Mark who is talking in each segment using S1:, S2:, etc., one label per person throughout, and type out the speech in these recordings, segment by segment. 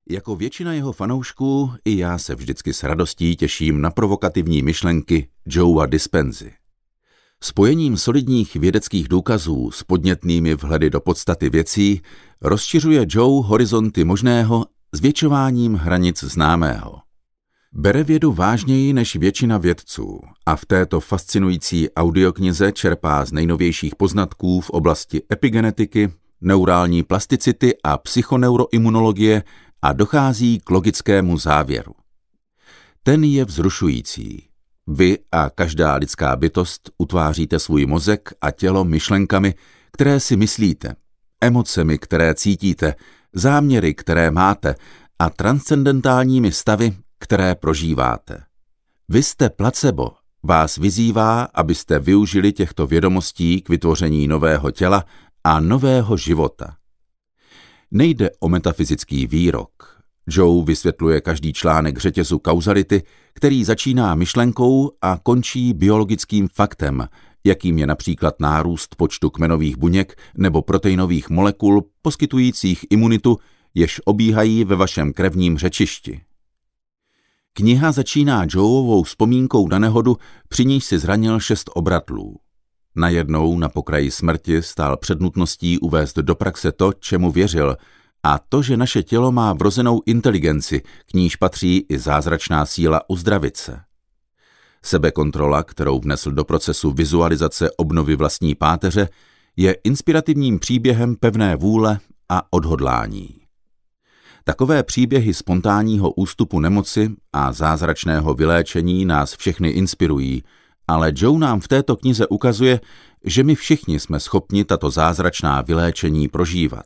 S1: Jako většina jeho fanoušků i já se vždycky s radostí těším na provokativní myšlenky Joea Dispenzy. Spojením solidních vědeckých důkazů s podnětnými vhledy do podstaty věcí rozšiřuje Joe horizonty možného zvětšováním hranic známého. Bere vědu vážněji než většina vědců a v této fascinující audioknize čerpá z nejnovějších poznatků v oblasti epigenetiky, neurální plasticity a psychoneuroimunologie a dochází k logickému závěru. Ten je vzrušující. Vy a každá lidská bytost utváříte svůj mozek a tělo myšlenkami, které si myslíte, emocemi, které cítíte, záměry, které máte a transcendentálními stavy, které prožíváte. Vy jste placebo, vás vyzývá, abyste využili těchto vědomostí k vytvoření nového těla a nového života. Nejde o metafyzický výrok. Joe vysvětluje každý článek řetězu kauzality, který začíná myšlenkou a končí biologickým faktem, jakým je například nárůst počtu kmenových buněk nebo proteinových molekul poskytujících imunitu, jež obíhají ve vašem krevním řečišti. Kniha začíná Joeovou vzpomínkou na nehodu, při níž si zranil 6 obratlů. Najednou na pokraji smrti stál před nutností uvést do praxe to, čemu věřil, a to, že naše tělo má vrozenou inteligenci, k níž patří i zázračná síla uzdravit se. Sebekontrola, kterou vnesl do procesu vizualizace obnovy vlastní páteře, je inspirativním příběhem pevné vůle a odhodlání. Takové příběhy spontánního ústupu nemoci a zázračného vyléčení nás všechny inspirují, ale Joe nám v této knize ukazuje, že my všichni jsme schopni tato zázračná vyléčení prožívat.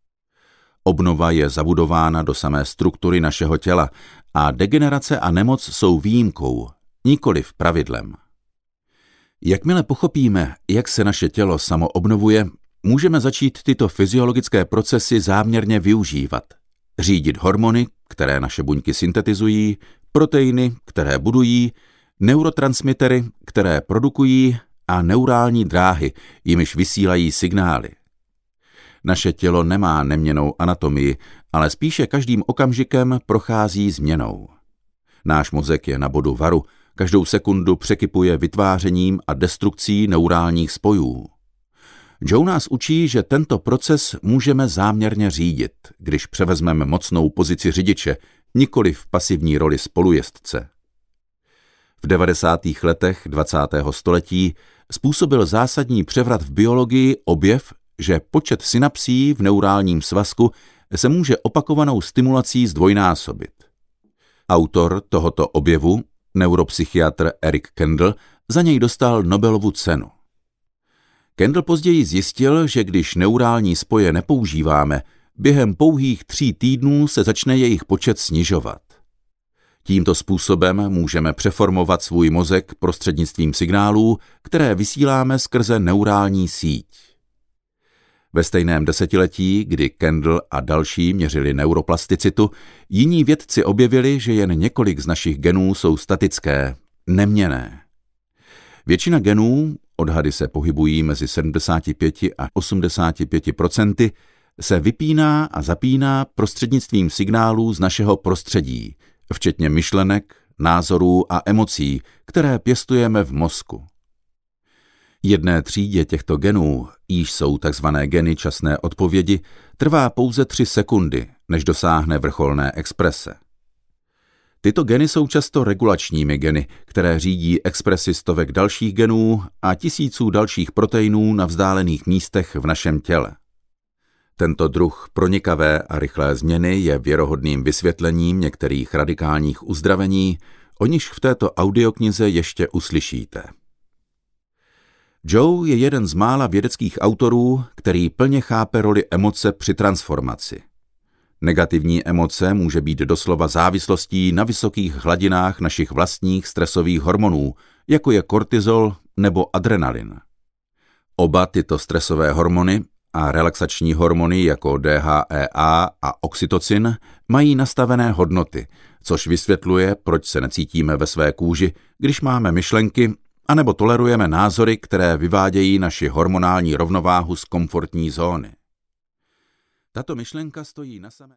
S1: Obnova je zabudována do samé struktury našeho těla a degenerace a nemoc jsou výjimkou, nikoliv pravidlem. Jakmile pochopíme, jak se naše tělo samo obnovuje, můžeme začít tyto fyziologické procesy záměrně využívat. Řídit hormony, které naše buňky syntetizují, proteiny, které budují, neurotransmitery, které produkují a neurální dráhy, jimiž vysílají signály. Naše tělo nemá neměnnou anatomii, ale spíše každým okamžikem prochází změnou. Náš mozek je na bodu varu, každou sekundu překypuje vytvářením a destrukcí neurálních spojů. Joe nás učí, že tento proces můžeme záměrně řídit, když převezmeme mocnou pozici řidiče, nikoli v pasivní roli spolujezdce. V 90. letech 20. století způsobil zásadní převrat v biologii objev, že počet synapsí v neurálním svazku se může opakovanou stimulací zdvojnásobit. Autor tohoto objevu, neuropsychiatr Eric Kandel, za něj dostal Nobelovu cenu. Kandel později zjistil, že když neurální spoje nepoužíváme, během pouhých 3 týdnů se začne jejich počet snižovat. Tímto způsobem můžeme přeformovat svůj mozek prostřednictvím signálů, které vysíláme skrze neurální síť. Ve stejném desetiletí, kdy Kandel a další měřili neuroplasticitu, jiní vědci objevili, že jen několik z našich genů jsou statické, neměnné. Většina genů, odhady se pohybují mezi 75 a 85%, se vypíná a zapíná prostřednictvím signálů z našeho prostředí, včetně myšlenek, názorů a emocí, které pěstujeme v mozku. Jedné třídě těchto genů, jíž jsou tzv. Geny časné odpovědi, trvá pouze 3 sekundy, než dosáhne vrcholné exprese. Tyto geny jsou často regulačními geny, které řídí expresi stovek dalších genů a tisíců dalších proteinů na vzdálených místech v našem těle. Tento druh pronikavé a rychlé změny je věrohodným vysvětlením některých radikálních uzdravení, o nichž v této audioknize ještě uslyšíte. Joe je jeden z mála vědeckých autorů, který plně chápe roli emoce při transformaci. Negativní emoce může být doslova závislostí na vysokých hladinách našich vlastních stresových hormonů, jako je kortizol nebo adrenalin. Oba tyto stresové hormony a relaxační hormony jako DHEA a oxytocin mají nastavené hodnoty, což vysvětluje, proč se necítíme ve své kůži, když máme myšlenky, anebo tolerujeme názory, které vyvádějí naši hormonální rovnováhu z komfortní zóny. Tato myšlenka stojí na samé